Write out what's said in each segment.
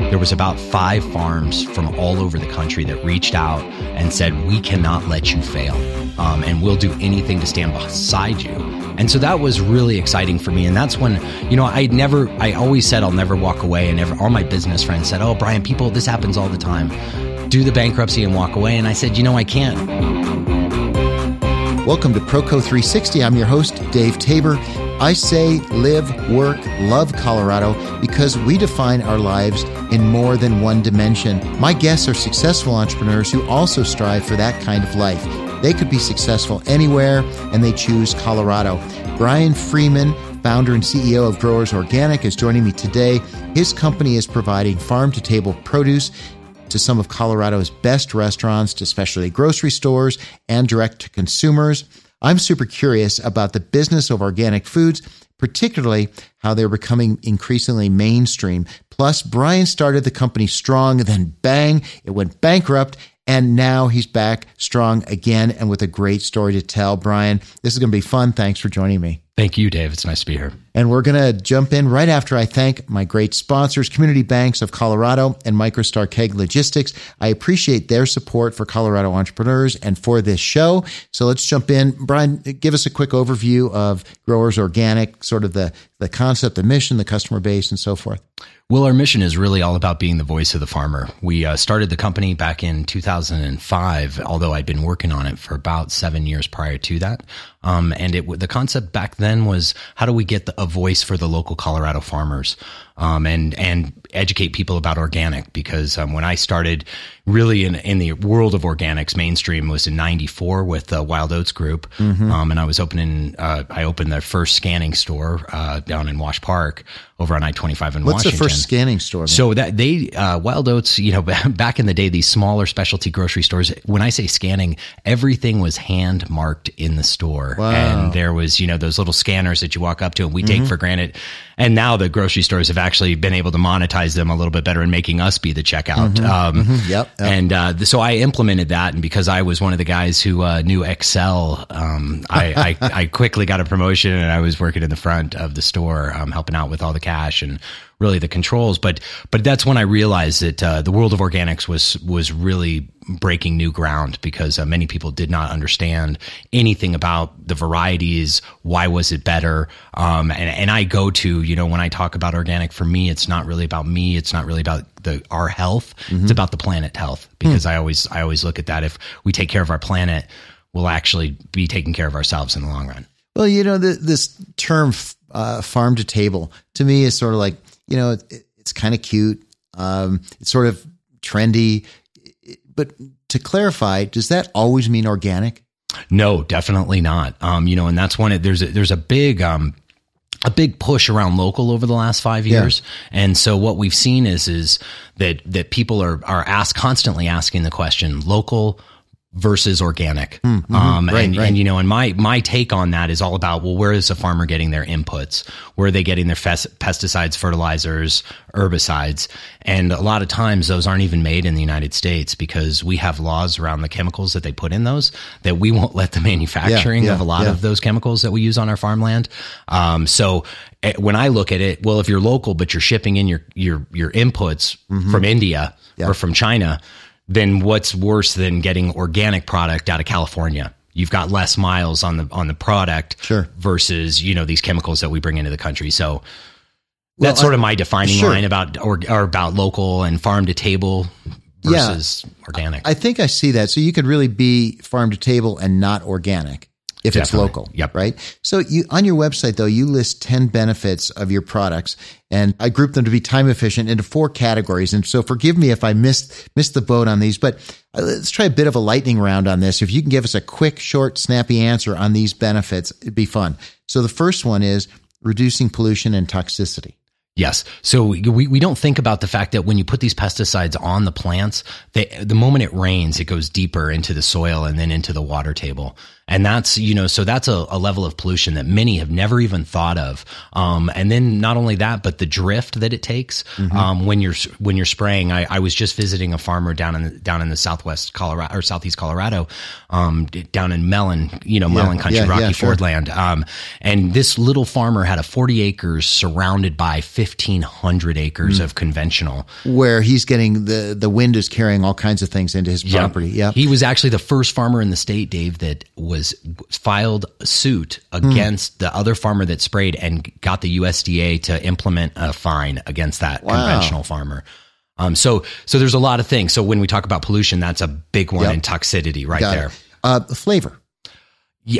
there was about 5 farms from all over the country that reached out and said, we cannot let you fail, and we'll do anything to stand beside you. And so that was really exciting for me. And that's when, I always said I'll never walk away. And all my business friends said, oh, Brian, this happens all the time. Do the bankruptcy and walk away. And I said, I can't. Welcome to Proco 360. I'm your host, Dave Tabor. I say, live, work, love Colorado because we define our lives in more than one dimension. My guests are successful entrepreneurs who also strive for that kind of life. They could be successful anywhere, and they choose Colorado. Brian Freeman, founder and CEO of Growers Organic, is joining me today. His company is providing farm-to-table produce to some of Colorado's best restaurants, to specialty grocery stores, and direct to consumers. I'm super curious about the business of organic foods, particularly how they're becoming increasingly mainstream. Plus, Brian started the company strong, then bang, it went bankrupt, and now he's back strong again and with a great story to tell. Brian, this is going to be fun. Thanks for joining me. Thank you, Dave. It's nice to be here. And we're going to jump in right after I thank my great sponsors, Community Banks of Colorado and Microstar Keg Logistics. I appreciate their support for Colorado entrepreneurs and for this show. So let's jump in. Brian, give us a quick overview of Growers Organic, sort of the concept, the mission, the customer base, and so forth. Well, our mission is really all about being the voice of the farmer. We started the company back in 2005, although I'd been working on it for about 7 years prior to that. And the concept back then was, how do we get a voice for the local Colorado farmers, and educate people about organic? Because when I started really in the world of organics, mainstream was in 94 with the Wild Oats Group. Mm-hmm. And I was I opened their first scanning store down in Wash Park over on I-25 in Washington. What's the first scanning store? Man? So that Wild Oats, back in the day, these smaller specialty grocery stores, when I say scanning, everything was hand marked in the store. Wow. And there was, those little scanners that you walk up to and we take for granted. And now the grocery stores have actually been able to monetize them a little bit better and making us be the checkout. Yep. And so I implemented that. And because I was one of the guys who knew Excel, I quickly got a promotion and I was working in the front of the store, helping out with all the cash and really the controls. But that's when I realized that the world of organics was really breaking new ground, because many people did not understand anything about the varieties. Why was it better? And I go to, when I talk about organic, for me, it's not really about me. It's not really about our health. Mm-hmm. It's about the planet health, because I always look at that. If we take care of our planet, we'll actually be taking care of ourselves in the long run. Well, this term farm to table to me is sort of like, it's kind of cute. It's sort of trendy. But to clarify, does that always mean organic? No, definitely not. And that's when there's a big push around local over the last 5 years. Yeah. And so what we've seen is that people are constantly asking the question, local versus organic. Right. And my take on that is all about, well, where is the farmer getting their inputs? Where are they getting their pesticides, fertilizers, herbicides? And a lot of times those aren't even made in the United States, because we have laws around the chemicals that they put in those, that we won't let the manufacturing of a lot of those chemicals that we use on our farmland. So when I look at it, well, if you're local, but you're shipping in your inputs from India or from China, then what's worse than getting organic product out of California? You've got less miles on the product versus, these chemicals that we bring into the country. So that's sort of my defining line about local and farm to table versus organic. I think I see that. So you could really be farm to table and not organic if it's local. Yep. Right. So on your website, though, you list 10 benefits of your products, and I grouped them to be time efficient into 4 categories. And so forgive me if I missed the boat on these, but let's try a bit of a lightning round on this. If you can give us a quick, short, snappy answer on these benefits, it'd be fun. So the first one is reducing pollution and toxicity. Yes. So we don't think about the fact that when you put these pesticides on the plants, the moment it rains, it goes deeper into the soil and then into the water table. And that's, so that's a level of pollution that many have never even thought of. And then not only that, but the drift that it takes, when you're spraying. I was just visiting a farmer down in the southwest Colorado or southeast Colorado, down in Mellon, Mellon country, Rocky Ford land. And this little farmer had a 40 acres surrounded by 1,500 acres of conventional, where he's getting the wind is carrying all kinds of things into his property. Yeah. He was actually the first farmer in the state, Dave, that filed a suit against the other farmer that sprayed and got the USDA to implement a fine against that conventional farmer. So there's a lot of things. So when we talk about pollution, that's a big one in toxicity right there. The flavor. Yeah,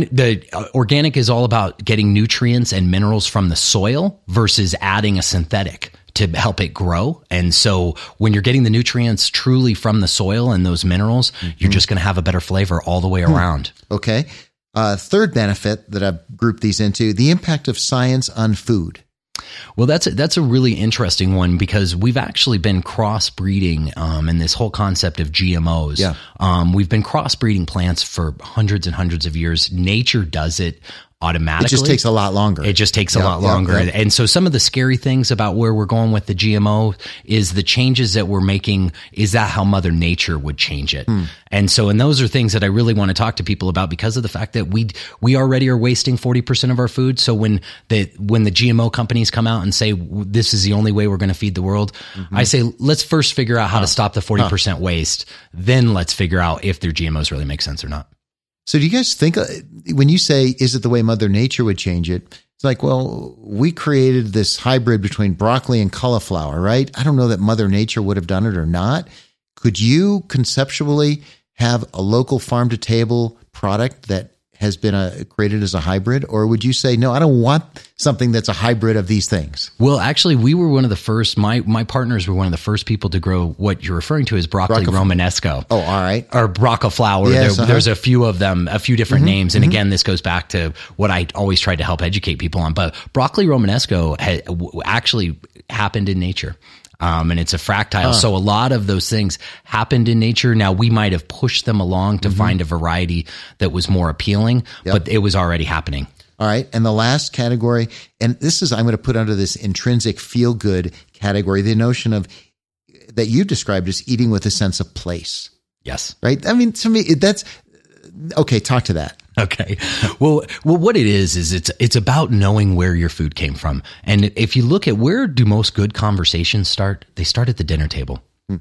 the organic is all about getting nutrients and minerals from the soil versus adding a synthetic to help it grow. And so when you're getting the nutrients truly from the soil and those minerals, you're just going to have a better flavor all the way around. Okay. Third benefit that I've grouped these into, the impact of science on food. Well, that's a really interesting one, because we've actually been crossbreeding in this whole concept of GMOs. Yeah. We've been crossbreeding plants for hundreds and hundreds of years. Nature does it automatically. It just takes a lot longer. It just takes a lot longer. Yeah. And so some of the scary things about where we're going with the GMO is the changes that we're making. Is that how Mother Nature would change it? And so, and those are things that I really want to talk to people about, because of the fact that we already are wasting 40% of our food. So when the GMO companies come out and say, this is the only way we're going to feed the world, I say, let's first figure out how to stop the 40% waste. Then let's figure out if their GMOs really make sense or not. So do you guys think, when you say, is it the way Mother Nature would change it? It's like, well, we created this hybrid between broccoli and cauliflower, right? I don't know that Mother Nature would have done it or not. Could you conceptually have a local farm to table product that has been created as a hybrid? Or would you say, no, I don't want something that's a hybrid of these things? Well, actually, we were one of the first, my partners were one of the first people to grow what you're referring to as broccoli romanesco. Oh, all right. Or broccoflower. Yes, there's a few of them, a few different names. And again, this goes back to what I always tried to help educate people on. But broccoli romanesco actually happened in nature. And it's a fractile. So a lot of those things happened in nature. Now, we might have pushed them along to find a variety that was more appealing, but it was already happening. All right. And the last category, and this is, I'm going to put under this intrinsic feel-good category, the notion of that you described as eating with a sense of place. Yes. Right? I mean, to me, that's okay. Talk to that. Okay. Well, what it is it's about knowing where your food came from. And if you look at where do most good conversations start, they start at the dinner table.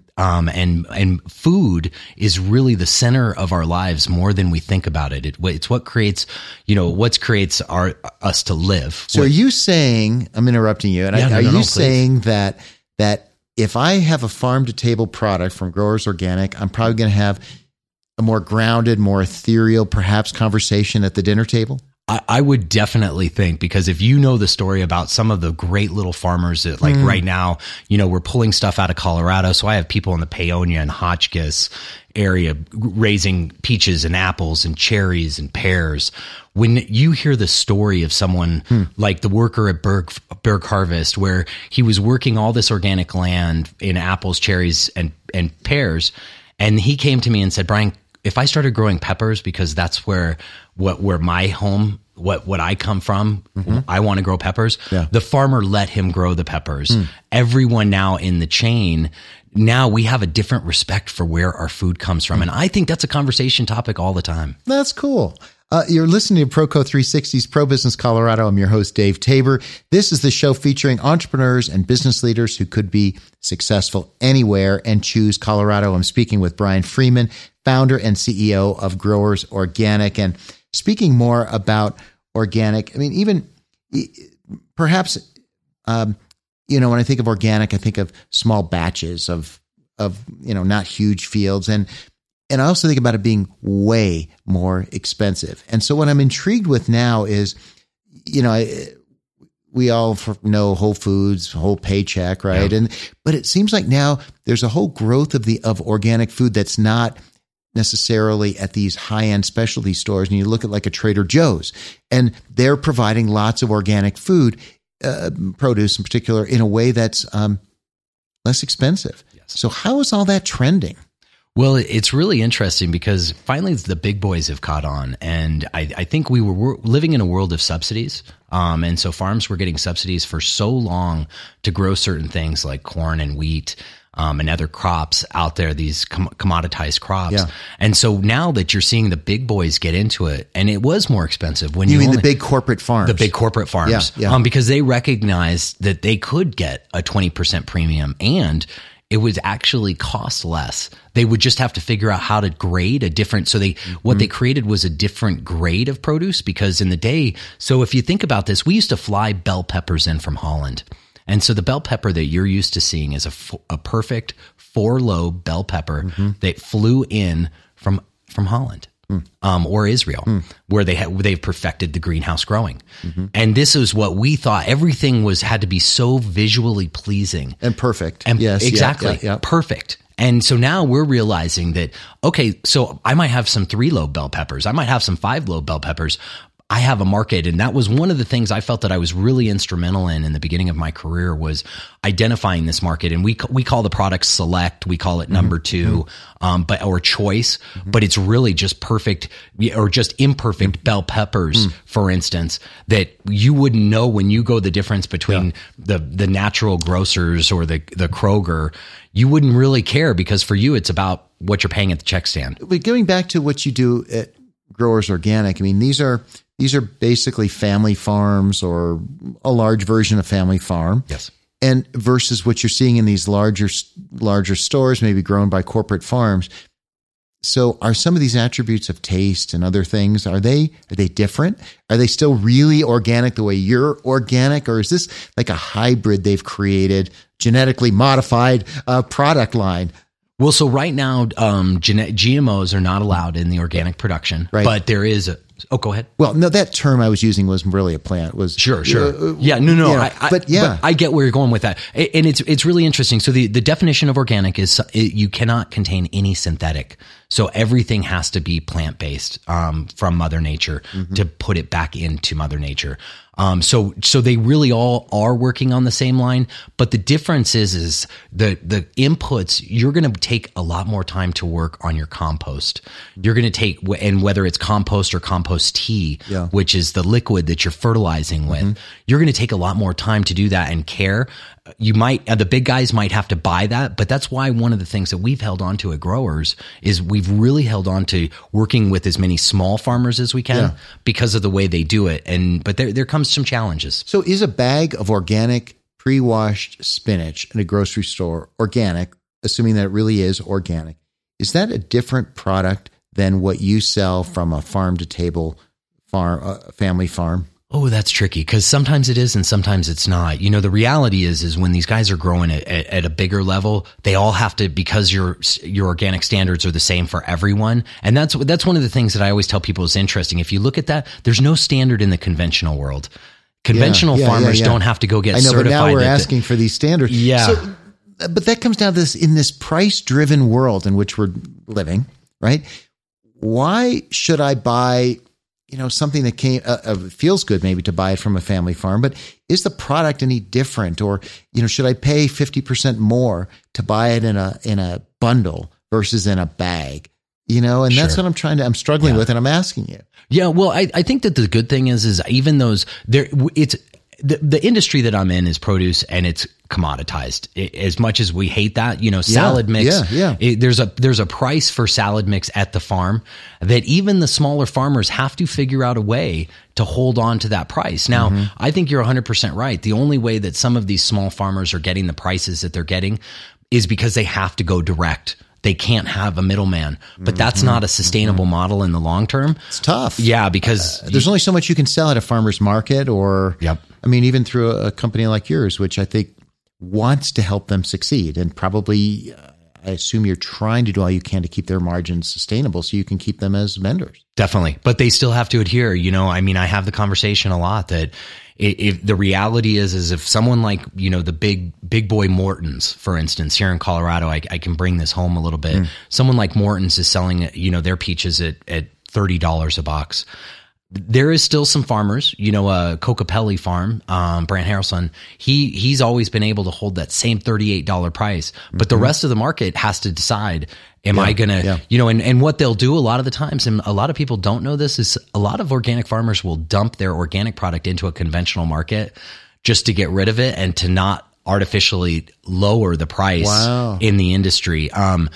And food is really the center of our lives more than we think about it. It's what creates, us to live. So are you saying, I'm interrupting you, and are you saying that if I have a farm to table product from Growers Organic, I'm probably going to have a more grounded, more ethereal, perhaps conversation at the dinner table? I would definitely think, because if you know the story about some of the great little farmers that right now, we're pulling stuff out of Colorado. So I have people in the Paonia and Hotchkiss area raising peaches and apples and cherries and pears. When you hear the story of someone like the worker at Berg Harvest, where he was working all this organic land in apples, cherries, and pears, and he came to me and said, Brian, if I started growing peppers, because that's where my home, what I come from, I want to grow peppers. Yeah. The farmer let him grow the peppers. Everyone now in the chain, now we have a different respect for where our food comes from. And I think that's a conversation topic all the time. That's cool. You're listening to Proco 360's Pro Business Colorado. I'm your host, Dave Tabor. This is the show featuring entrepreneurs and business leaders who could be successful anywhere and choose Colorado. I'm speaking with Brian Freeman, founder and CEO of Growers Organic. And speaking more about organic, I mean, even perhaps, when I think of organic, I think of small batches of not huge fields. And I also think about it being way more expensive. And so what I'm intrigued with now is, we all know Whole Foods, Whole Paycheck, right? Yeah. But it seems like now there's a whole growth of organic food that's not necessarily at these high-end specialty stores. And you look at like a Trader Joe's, and they're providing lots of organic food, produce in particular, in a way that's less expensive. Yes. So how is all that trending? Well, it's really interesting because finally the big boys have caught on. And I think we were living in a world of subsidies. And so farms were getting subsidies for so long to grow certain things like corn and wheat. And other crops out there, these commoditized crops. Yeah. And so now that you're seeing the big boys get into it, and it was more expensive when you mean the big corporate farms. The big corporate farms. Yeah. Because they recognized that they could get a 20% premium and it would actually cost less. They would just have to figure out how to grade a different, so what they created was a different grade of produce, because in the day, so if you think about this, we used to fly bell peppers in from Holland. And so the bell pepper that you're used to seeing is a perfect 4-lobe bell pepper that flew in from Holland or Israel, where they've perfected the greenhouse growing. And this is what we thought. Everything had to be so visually pleasing and perfect. And yes, exactly, perfect. And so now we're realizing that, okay, so I might have some 3-lobe bell peppers, I might have some 5-lobe bell peppers. I have a market. And that was one of the things I felt that I was really instrumental in the beginning of my career, was identifying this market. And we call the product Select. We call it number 2, or choice, but it's really just perfect or just imperfect bell peppers, for instance, that you wouldn't know when you go the difference between the natural grocers or the Kroger. You wouldn't really care, because for you, it's about what you're paying at the check stand. But going back to what you do at Growers Organic, I mean, these are basically family farms, or a large version of family farm. Yes. And versus what you're seeing in these larger stores, maybe grown by corporate farms. So are some of these attributes of taste and other things, are they different? Are they still really organic the way you're organic? Or is this like a hybrid they've created, genetically modified product line? Well, so right now, GMOs are not allowed in the organic production, right. But there is go ahead. Well, no, that term I was using wasn't really a plant. It was sure. Yeah, no. You know, but I get where you're going with that, and it's really interesting. So the definition of organic is you cannot contain any synthetic. So everything has to be plant based from Mother Nature to put it back into Mother Nature. So they really all are working on the same line, but the difference is the inputs. You're going to take a lot more time to work on your compost. You're going to take, and whether it's compost or compost tea, which is the liquid that you're fertilizing with, you're going to take a lot more time to do that and care. You might, the big guys might have to buy that, but that's why one of the things that we've held on to at Growers is we've really held on to working with as many small farmers as we can because of the way they do it. But there comes some challenges. So is a bag of organic pre-washed spinach in a grocery store organic, assuming that it really is organic, is that a different product than what you sell from a farm to table family farm? Oh, that's tricky, because sometimes it is and sometimes it's not. You know, the reality is when these guys are growing at a bigger level, they all have to, because your organic standards are the same for everyone. And that's one of the things that I always tell people is interesting. If you look at that, there's no standard in the conventional world. Conventional farmers don't have to go get certified. But now we're asking for these standards. Yeah. So, but that comes down to this, in this price-driven world in which we're living, right? Why should I buy something that feels good maybe to buy it from a family farm, but is the product any different? Or, should I pay 50% more to buy it in a bundle versus in a bag? And that's what I'm struggling with, and I'm asking you. Yeah. Well, I think that the good thing is even those the industry that I'm in is produce, and it's commoditized. As much as we hate that, salad mix, there's a price for salad mix at the farm that even the smaller farmers have to figure out a way to hold on to that price. Now, I think you're 100% right. The only way that some of these small farmers are getting the prices that they're getting is because they have to go direct. They can't have a middleman, but that's not a sustainable model in the long term. It's tough. Yeah, because there's only so much you can sell at a farmer's market, or, I mean, even through a company like yours, which I think wants to help them succeed. And probably, I assume you're trying to do all you can to keep their margins sustainable so you can keep them as vendors. Definitely. But they still have to adhere. I mean, I have the conversation a lot that if the reality is if someone like, the big boy Morton's, for instance, here in Colorado, I can bring this home a little bit. Someone like Morton's is selling, their peaches at $30 a box. there is still some farmers, Cocopelli Farm, Brant Harrelson, he's always been able to hold that same $38 price, but the rest of the market has to decide, am I going to, and what they'll do a lot of the times, and a lot of people don't know this, is a lot of organic farmers will dump their organic product into a conventional market just to get rid of it and to not artificially lower the price in the industry.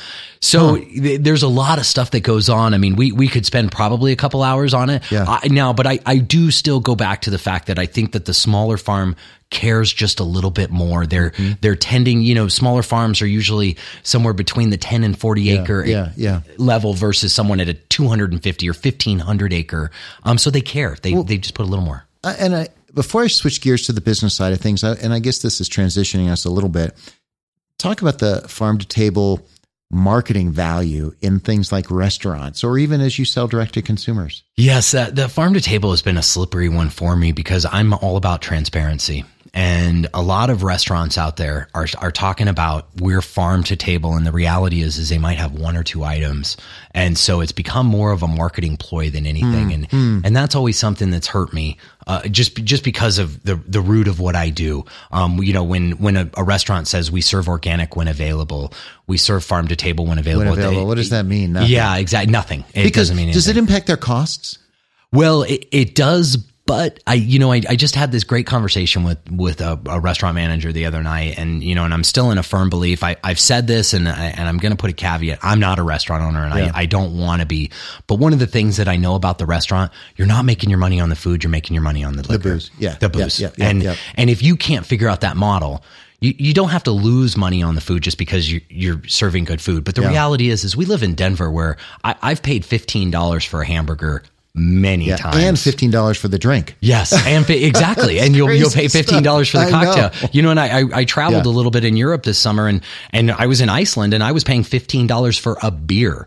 There's a lot of stuff that goes on. I mean, we could spend probably a couple hours on it but I do still go back to the fact that I think that the smaller farm cares just a little bit more. They're tending, smaller farms are usually somewhere between the 10 and 40 acre level versus someone at a 250 or 1500 acre. So they care. They just put a little more. Before I switch gears to the business side of things, and I guess this is transitioning us a little bit, talk about the farm to table marketing value in things like restaurants or even as you sell direct to consumers. Yes, the farm to table has been a slippery one for me because I'm all about transparency. And a lot of restaurants out there are talking about we're farm to table. And the reality is they might have one or two items. And so it's become more of a marketing ploy than anything. And that's always something that's hurt me, just because of the root of what I do. When a restaurant says we serve organic when available, we serve farm to table when available. What does that mean? Nothing. Yeah, exactly. Nothing. It doesn't mean anything. Does it impact their costs? Well, it does. But I just had this great conversation with a restaurant manager the other night, and I'm still in a firm belief. I've said this, and I'm going to put a caveat. I'm not a restaurant owner, and I don't want to be. But one of the things that I know about the restaurant, you're not making your money on the food. You're making your money on the liquor, the booze, the booze. And if you can't figure out that model, you don't have to lose money on the food just because you're serving good food. But the reality is we live in Denver, where I've paid $15 for a hamburger many times, and $15 for the drink. Yes, and exactly, and you'll pay $15 for the cocktail. And I traveled a little bit in Europe this summer, and I was in Iceland, and I was paying $15 for a beer.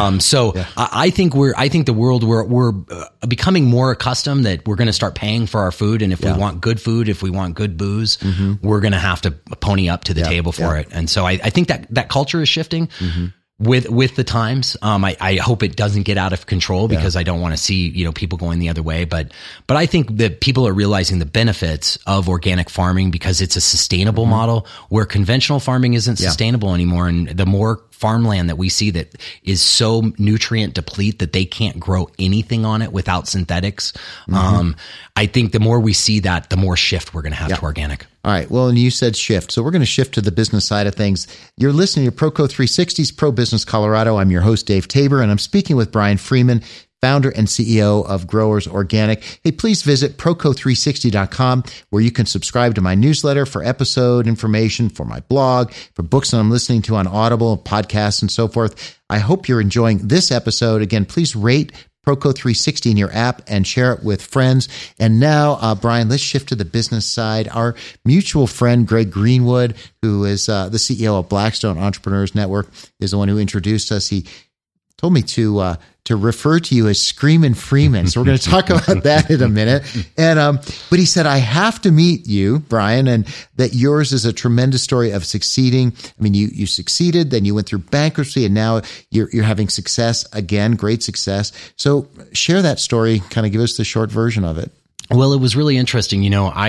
I think the world we're becoming more accustomed that we're going to start paying for our food, and if we want good food, if we want good booze, we're going to have to pony up to the table for it. And so I think that culture is shifting. With the times, I hope it doesn't get out of control because I don't want to see, people going the other way. But I think that people are realizing the benefits of organic farming because it's a sustainable model where conventional farming isn't sustainable anymore. And the more farmland that we see that is so nutrient deplete that they can't grow anything on it without synthetics. I think the more we see that, the more shift we're going to have to organic. All right. Well, and you said shift. So we're going to shift to the business side of things. You're listening to Proco 360's Pro Business Colorado. I'm your host, Dave Tabor, and I'm speaking with Brian Freeman, founder and CEO of Growers Organic. Hey, please visit Proco360.com, where you can subscribe to my newsletter for episode information, for my blog, for books that I'm listening to on Audible, podcasts, and so forth. I hope you're enjoying this episode. Again, please rate Proco 360 in your app and share it with friends. And now, Brian, let's shift to the business side. Our mutual friend, Greg Greenwood, who is the CEO of Blackstone Entrepreneurs Network, is the one who introduced us. He told me to refer to you as Screamin' Freeman. So we're going to talk about that in a minute. And, but he said, I have to meet you, Brian, and that yours is a tremendous story of succeeding. I mean, you succeeded, then you went through bankruptcy, and now you're having success again, great success. So share that story, kind of give us the short version of it. Well, it was really interesting.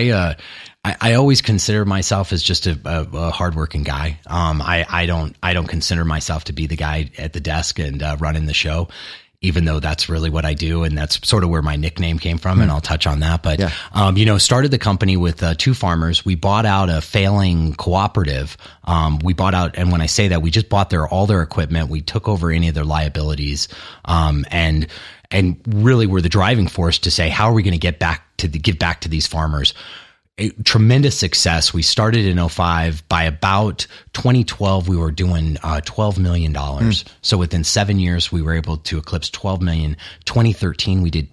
I always consider myself as just a hardworking guy. I don't consider myself to be the guy at the desk and running the show, even though that's really what I do. And that's sort of where my nickname came from. And I'll touch on that. But, started the company with two farmers. We bought out a failing cooperative. We bought out, and when I say that, we just bought all their equipment. We took over any of their liabilities. And really were the driving force to say, how are we going to give back to these farmers? A tremendous success. We started in 2005. By about 2012, we were doing $12 million. So within 7 years, we were able to eclipse 12 million. 2013, we did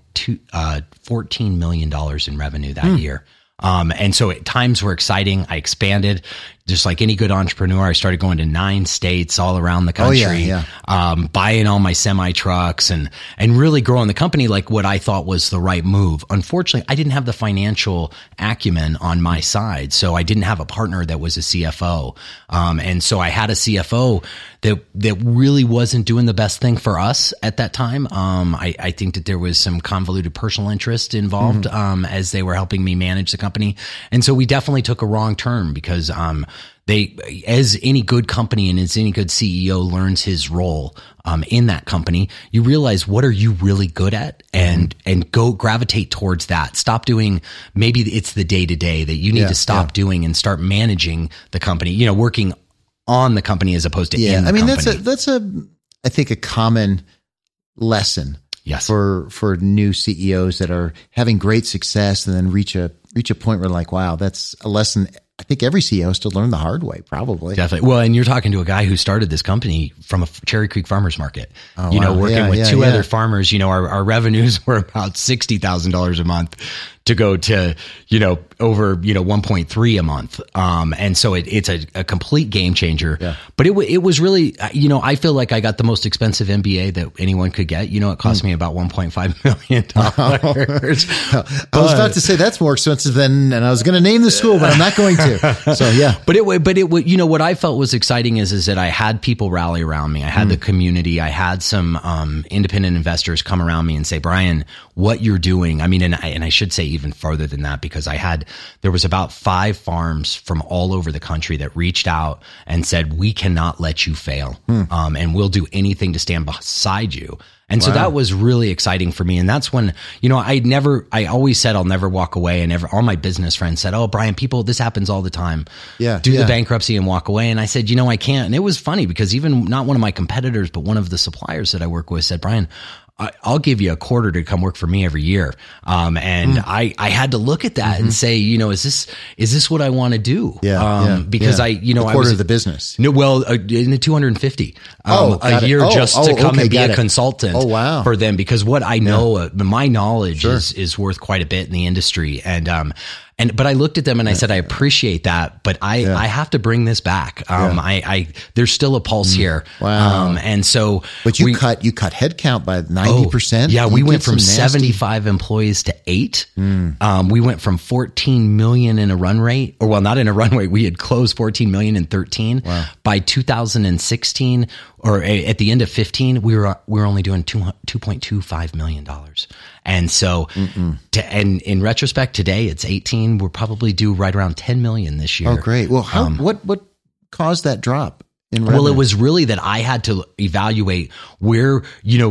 $14 million in revenue that year. And so times were exciting. I expanded, just like any good entrepreneur, I started going to 9 states all around the country, buying all my semi trucks and really growing the company like what I thought was the right move. Unfortunately, I didn't have the financial acumen on my side. So I didn't have a partner that was a CFO. And so I had a CFO that really wasn't doing the best thing for us at that time. I think that there was some convoluted personal interest involved, as they were helping me manage the company. And so we definitely took a wrong turn because, as any good company and as any good CEO learns his role, in that company, you realize what are you really good at and go gravitate towards that. Stop doing, maybe it's the day to day that you need to stop doing and start managing the company, working on the company as opposed to in the company. That's I think a common lesson. Yes. For new CEOs that are having great success and then reach a point where like, wow, that's a lesson I think every CEO has to learn the hard way, probably. Definitely. Well, and you're talking to a guy who started this company from a Cherry Creek farmers market, working with two other farmers. Our revenues were about $60,000 a month to go to, over, 1.3 a month. And so it's a complete game changer, but it was really, I feel like I got the most expensive MBA that anyone could get. It cost me about $1.5 million. I was about to say that's more expensive and I was going to name the school, but I'm not going to. So yeah. But what I felt was exciting is that I had people rally around me. I had the community. I had some, independent investors come around me and say, Brian, what you're doing. I mean, and I should say even further than that, because there was about 5 farms from all over the country that reached out and said, we cannot let you fail. And we'll do anything to stand beside you. And so that was really exciting for me. And that's when, I always said I'll never walk away. And all my business friends said, oh, Brian, this happens all the time. Do the bankruptcy and walk away. And I said, I can't. And it was funny because even not one of my competitors, but one of the suppliers that I work with said, Brian, I'll give you a quarter to come work for me every year. I had to look at that and say, is this what I want to do? Because a quarter of the business. No, well, in the 250 a year just to come and be a consultant for them, because what I know, my knowledge is worth quite a bit in the industry. But I looked at them and I said, I appreciate that, but I have to bring this back. There's still a pulse here. Wow. And so, but you cut headcount by 90%. Yeah. We went from 75 employees to 8. We went from 14 million in a run rate, not in a run rate. We had closed 14 million in 13. Wow. By 2016, or at the end of 15, we were only doing $2.25 million. And so, and in retrospect, today it's 18. We'll probably do right around 10 million this year. Oh, great. Well, what caused that drop in revenue? Well, it was really that I had to evaluate where,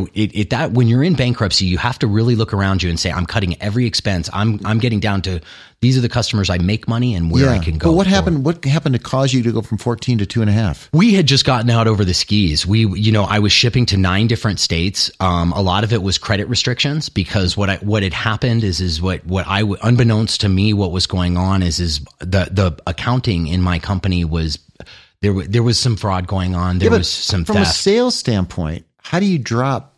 when you're in bankruptcy, you have to really look around you and say, I'm cutting every expense. I'm getting down to, these are the customers I make money and where I can go. But what happened to cause you to go from 14 to 2.5? We had just gotten out over the skis. I was shipping to 9 different states. A lot of it was credit restrictions, because what had happened is unbeknownst to me, what was going on is the accounting in my company was, there was some fraud going on. There was some theft. From a sales standpoint, how do you drop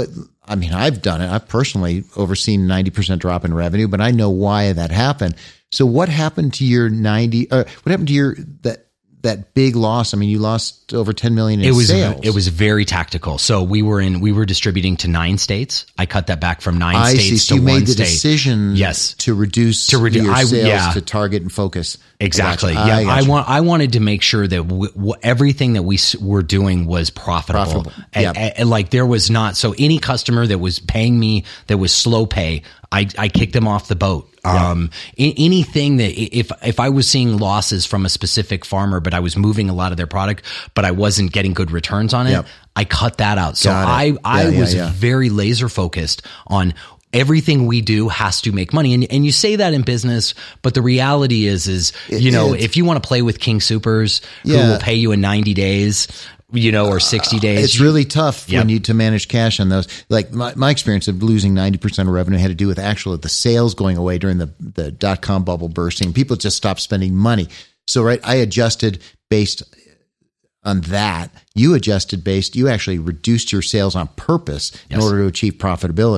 I've done it. I've personally overseen 90% drop in revenue, but I know why that happened. So what happened to your what happened to your, that big loss? I mean, you lost over 10 million in sales. It was very tactical. So we were distributing to 9 states. I cut that back from 9 states to 1 state. You made the decision to reduce your sales to target and focus. Exactly. I wanted to make sure that everything that we were doing was profitable. And like there was not, so any customer that was paying me that was slow pay, I kicked them off the boat. Anything that if I was seeing losses from a specific farmer, but I was moving a lot of their product, but I wasn't getting good returns on it, I cut that out. So I was very laser focused on everything we do has to make money. And you say that in business, but the reality is if you want to play with King Soopers who will pay you in 90 days, or 60 days. It's really tough to manage cash on those. Like my experience of losing 90% of revenue had to do with the sales going away during the dot-com bubble bursting. People just stopped spending money. So, I adjusted based on that. You actually reduced your sales on purpose in order to achieve profitability.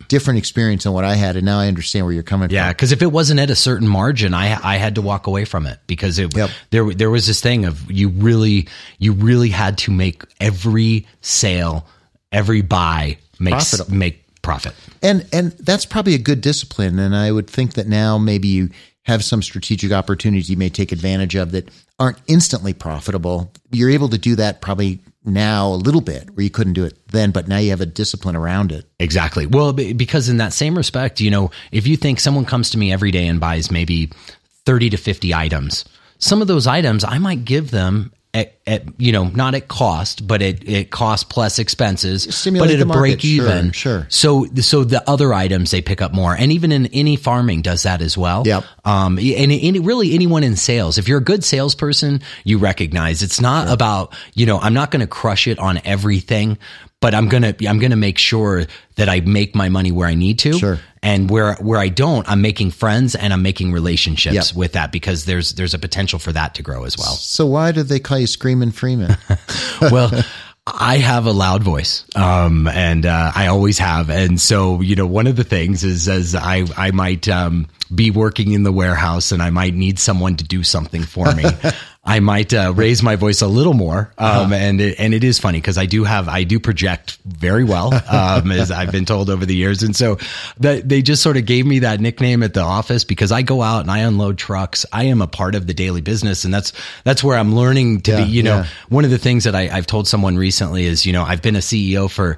different experience than what I had, and now I understand where you're coming from. Yeah, because if it wasn't at a certain margin, I had to walk away from it because there was this thing of you really had to make every sale, every buy make profit. And that's probably a good discipline. And I would think that now maybe you have some strategic opportunities you may take advantage of that aren't instantly profitable. You're able to do that probably now a little bit where you couldn't do it then, but now you have a discipline around it. Exactly. Well, because in that same respect, if you think someone comes to me every day and buys maybe 30 to 50 items, some of those items I might give them at not at cost, but at cost plus expenses, but at a break even. Sure. So the other items they pick up more, and even in any farming does that as well. Yep. And really anyone in sales, if you're a good salesperson, you recognize it's not about I'm not going to crush it on everything, but I'm gonna make sure that I make my money where I need to. Sure. And where I don't, I'm making friends and I'm making relationships with that, because there's a potential for that to grow as well. So why do they call you Screamin' Freeman? Well, I have a loud voice, and I always have. And so, one of the things is as I might be working in the warehouse and I might need someone to do something for me. I might raise my voice a little more, and it is funny because I do project very well, as I've been told over the years, and so they just sort of gave me that nickname at the office because I go out and I unload trucks. I am a part of the daily business, and that's where I'm learning to be. One of the things that I've told someone recently is I've been a CEO for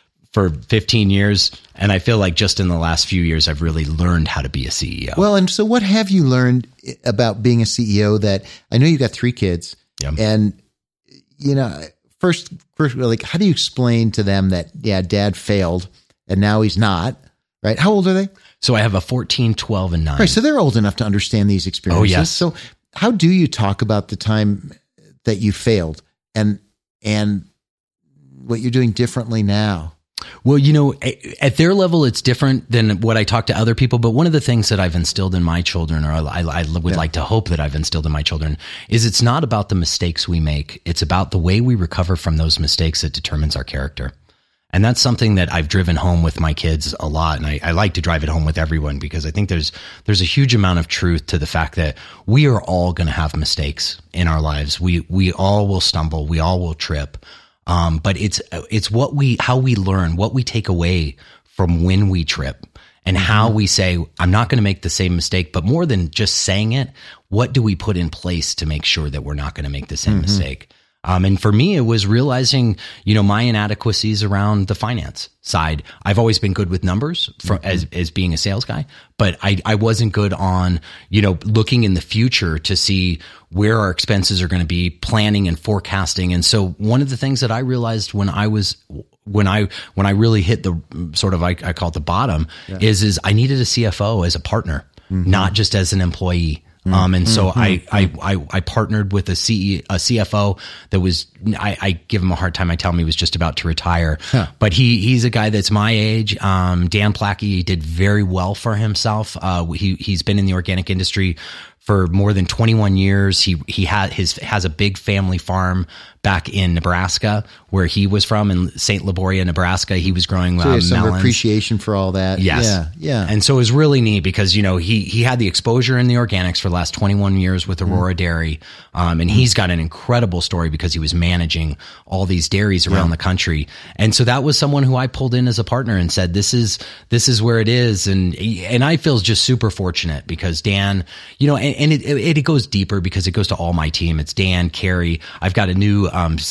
15 years. And I feel like just in the last few years, I've really learned how to be a CEO. Well, and so what have you learned about being a CEO that I know you've got 3 kids and, first, like, how do you explain to them that, dad failed and now he's not, right? How old are they? So I have a 14, 12 and 9. Right. So they're old enough to understand these experiences. Oh, yes. So how do you talk about the time that you failed and what you're doing differently now? Well, at their level, it's different than what I talk to other people. But one of the things that I've instilled in my children, or I would like to hope that I've instilled in my children, is it's not about the mistakes we make. It's about the way we recover from those mistakes that determines our character. And that's something that I've driven home with my kids a lot. And I like to drive it home with everyone because I think there's a huge amount of truth to the fact that we are all going to have mistakes in our lives. We all will stumble. We all will trip. But it's how we learn, what we take away from when we trip, and how we say, I'm not going to make the same mistake. But more than just saying it, what do we put in place to make sure that we're not going to make the same mistake? And for me, it was realizing, my inadequacies around the finance side. I've always been good with numbers as being a sales guy, but I wasn't good on, looking in the future to see where our expenses are going to be, planning and forecasting. And so one of the things that I realized when I really hit the sort of, I call it the bottom, is I needed a CFO as a partner, not just as an employee. And so I partnered with a CFO that was, I give him a hard time. I tell him he was just about to retire, but he's a guy that's my age. Dan Plackey, he did very well for himself. He's been in the organic industry for more than 21 years. He has a big family farm back in Nebraska, where he was from, in St. Liboria, Nebraska. He was growing melons. Some appreciation for all that. Yes. Yeah. And so it was really neat because, he had the exposure in the organics for the last 21 years with Aurora Dairy. And he's got an incredible story because he was managing all these dairies around the country. And so that was someone who I pulled in as a partner and said, this is where it is. And I feel just super fortunate because Dan, and it goes deeper because it goes to all my team. It's Dan, Carrie. I've got a new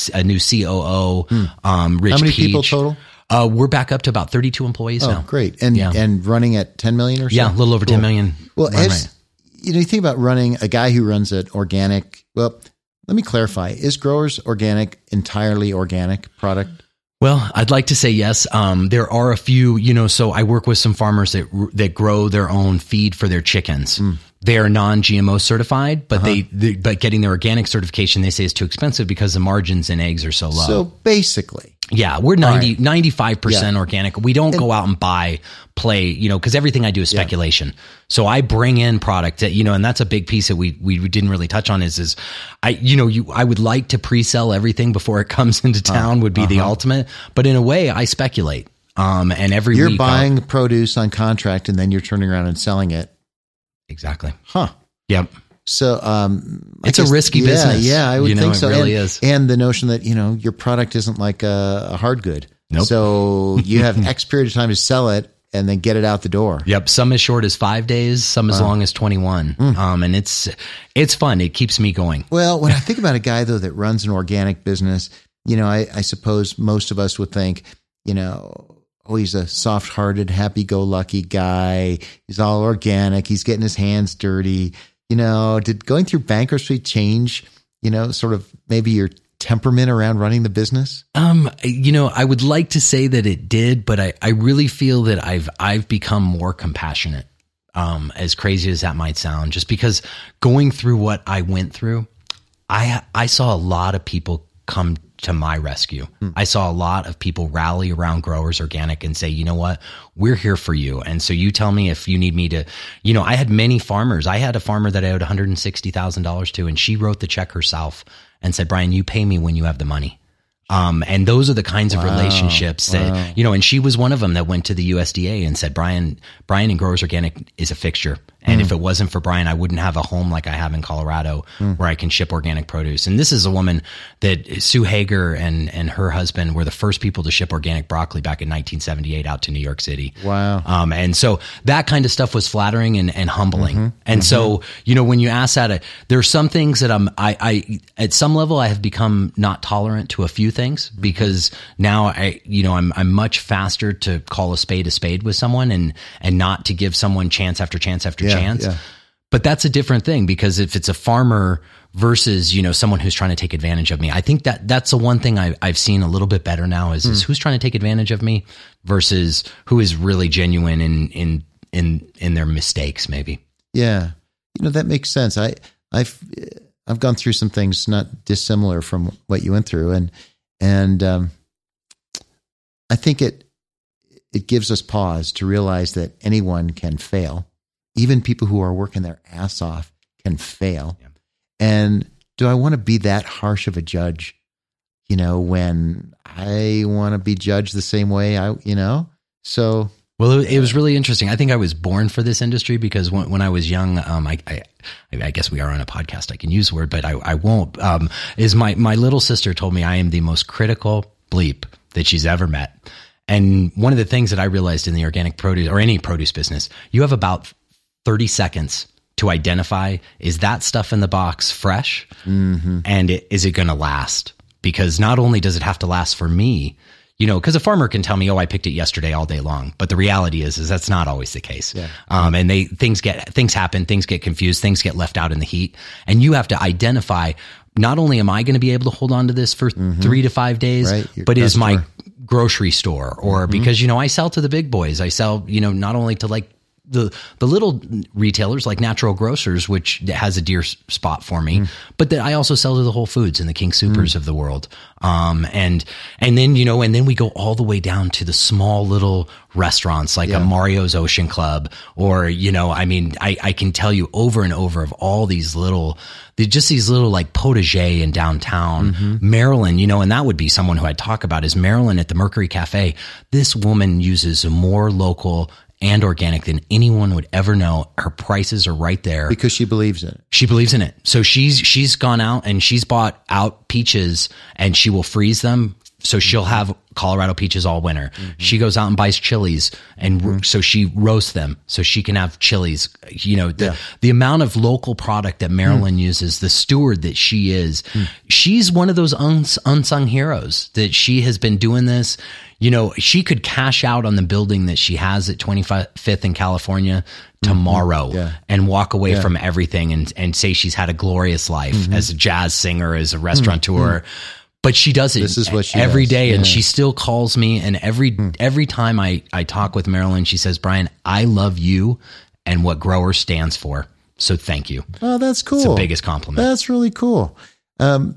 COO, Rich How many Peach. people total? We're back up to about 32 employees now. Oh, great. And running at 10 million or so? Yeah, a little over 10 million. Well, you think about running a guy who runs an organic, well, let me clarify. Is Growers Organic entirely organic product? Well, I'd like to say yes. There are a few, so I work with some farmers that grow their own feed for their chickens. They are non-GMO certified, but but getting their organic certification, they say, is too expensive because the margins in eggs are so low. So basically, yeah, we're 95% organic. We don't go out and play, because everything I do is speculation. So I bring in product that, and that's a big piece that we didn't really touch on is I would like to pre-sell everything before it comes into town would be the ultimate, but in a way I speculate. And every you're week buying produce on contract and then you're turning around and selling it. Exactly. Huh. Yep. So, it's a risky business. Yeah, I would think so. It really is. And the notion that, your product isn't like a hard good. Nope. So you have X period of time to sell it and then get it out the door. Yep. Some as short as 5 days, some as long as 21. And it's fun. It keeps me going. Well, when I think about a guy though, that runs an organic business, I suppose most of us would think, oh, he's a soft-hearted, happy-go-lucky guy. He's all organic. He's getting his hands dirty. Did going through bankruptcy change, sort of maybe your temperament around running the business? I would like to say that it did, but I really feel that I've become more compassionate. As crazy as that might sound, just because going through what I went through, I saw a lot of people come to my rescue. I saw a lot of people rally around Growers Organic and say, you know what, we're here for you. And so you tell me if you need me to, I had many farmers. I had a farmer that I owed $160,000 to, and she wrote the check herself and said, Brian, you pay me when you have the money. And those are the kinds of relationships that, and she was one of them that went to the USDA and said, Brian and Growers Organic is a fixture. And if it wasn't for Brian, I wouldn't have a home like I have in Colorado where I can ship organic produce. And this is a woman that Sue Hager and her husband were the first people to ship organic broccoli back in 1978 out to New York City. Wow. And so that kind of stuff was flattering and humbling. And so, when you ask that, there are some things that I at some level I have become not tolerant to a few things, because now I'm much faster to call a spade with someone and not to give someone chance after chance after chance. Yeah. But that's a different thing, because if it's a farmer versus, someone who's trying to take advantage of me, I think that's the one thing I've seen a little bit better now is who's trying to take advantage of me versus who is really genuine in their mistakes, maybe. Yeah. That makes sense. I've gone through some things not dissimilar from what you went through. And I think it gives us pause to realize that anyone can fail. Even people who are working their ass off can fail. Yeah. And do I want to be that harsh of a judge, when I want to be judged the same way So, well, it was really interesting. I think I was born for this industry because when I was young, I guess we are on a podcast. I can use the word, but I won't. Is my little sister told me I am the most critical bleep that she's ever met. And one of the things that I realized in the organic produce or any produce business, you have about 30 seconds to identify, is that stuff in the box fresh? And is it going to last? Because not only does it have to last for me, because a farmer can tell me, oh, I picked it yesterday all day long. But the reality is that's not always the case. Yeah. And things happen, things get confused, things get left out in the heat. And you have to identify, not only am I going to be able to hold on to this for 3 to 5 days, but is my grocery store or because, I sell to the big boys. I sell, not only to like the little retailers like Natural Grocers, which has a dear spot for me, but that I also sell to the Whole Foods and the King Soopers of the world. And then we go all the way down to the small little restaurants like a Mario's Ocean Club or, I can tell you over and over of all these little like potager in downtown Maryland, and that would be someone who I'd talk about is Maryland at the Mercury Cafe. This woman uses more local and organic than anyone would ever know. Her prices are right there because she believes in it. She believes in it. So she's gone out and she's bought out peaches and she will freeze them. So she'll have Colorado peaches all winter. She goes out and buys chilies and so she roasts them so she can have chilies. The amount of local product that Maryland uses, the steward that she is, she's one of those unsung heroes that she has been doing this. She could cash out on the building that she has at 25th in California tomorrow and walk away from everything and say she's had a glorious life as a jazz singer, as a restaurateur. But she does it every day, and she still calls me. And every time I talk with Marilyn, she says, Brian, I love you and what Grower stands for. So thank you. Oh, that's cool. It's the biggest compliment. That's really cool. And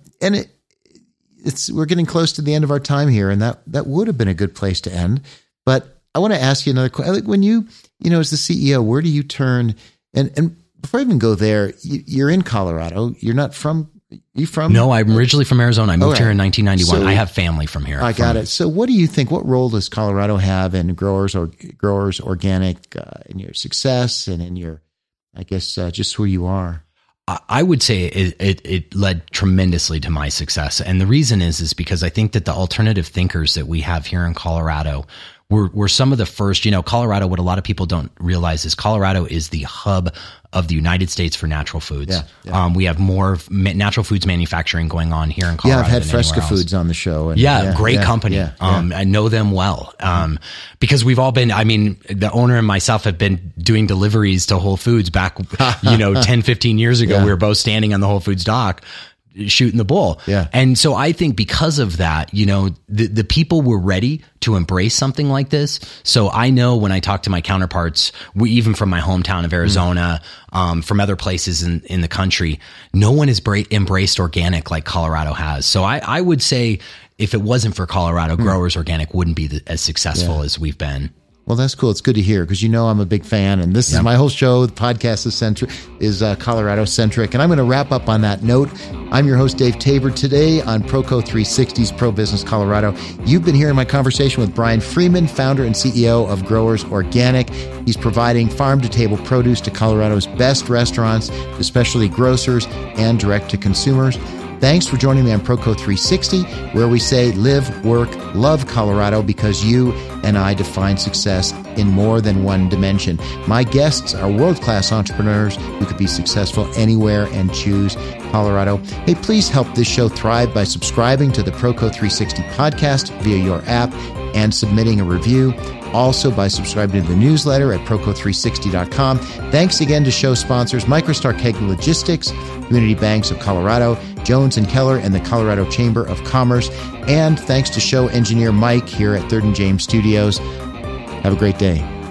we're getting close to the end of our time here, and that would have been a good place to end. But I want to ask you another question. Like when you as the CEO, where do you turn? And before I even go there, you're in Colorado. You're not from You from? No, I'm originally from Arizona. I moved here in 1991. So, I have family from here. I got it. So what do you think, what role does Colorado have in growers organic, in your success and in your, I guess, just who you are? I would say it led tremendously to my success. And the reason is because I think that the alternative thinkers that we have here in Colorado were some of the first. Colorado, what a lot of people don't realize is Colorado is the hub of the United States for natural foods. Yeah. We have more natural foods manufacturing going on here in Colorado. Yeah, I've had Fresca Foods on the show. And, great company. I know them well because we've all been, the owner and myself have been doing deliveries to Whole Foods back, 10, 15 years ago. We were both standing on the Whole Foods dock shooting the bull. Yeah. And so I think because of that, the people were ready to embrace something like this. So I know when I talk to my counterparts, even from my hometown of Arizona, from other places in the country, no one has embraced organic like Colorado has. So I would say if it wasn't for Colorado, Growers Organic wouldn't be as successful as we've been. Well, that's cool. It's good to hear because I'm a big fan, and this is my whole show. The podcast is Colorado centric, and I'm going to wrap up on that note. I'm your host, Dave Tabor. Today on Proco 360's Pro Business Colorado, you've been hearing my conversation with Brian Freeman, founder and CEO of Growers Organic. He's providing farm-to-table produce to Colorado's best restaurants, to specialty grocers, and direct to consumers. Thanks for joining me on Proco 360, where we say live, work, love Colorado because you and I define success in more than one dimension. My guests are world-class entrepreneurs who could be successful anywhere and choose Colorado. Hey, please help this show thrive by subscribing to the Proco 360 podcast via your app and submitting a review. Also by subscribing to the newsletter at Proco360.com. Thanks again to show sponsors Microstar Keg Logistics, Community Banks of Colorado, Jones & Keller, and the Colorado Chamber of Commerce. And thanks to show engineer Mike here at 3rd and James Studios. Have a great day.